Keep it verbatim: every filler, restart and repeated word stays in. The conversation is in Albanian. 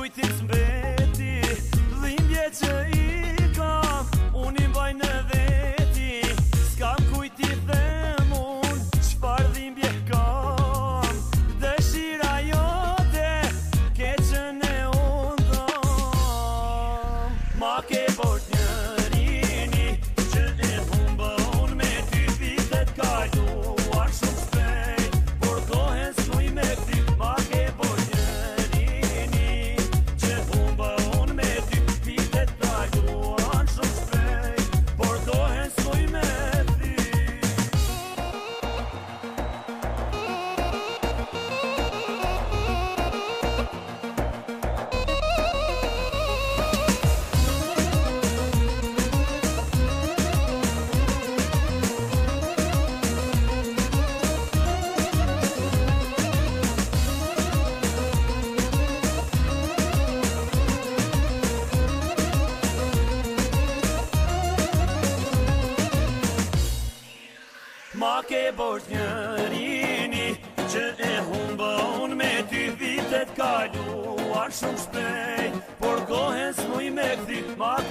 kujtim s'mbeti, dhimbje që i kam, unë i mbaj në veti, s'kam kujti them unë, qfar dhimbje kam, dëshira jote, keqen e unë dham. Ma ke bort njërini, që e humba unë me ty vitet kajtuar shumë shpejt, por kohen s'nuj me ty, ma ke bort njërini, që humba unë me ty vitet kajtuar shumë shpejt, por kohen s'nuj me ty. Ma ke bort njërini, që e humba unë me ty vitet kaluar shumë shpejt, por kohen s'muj me kthi. Ma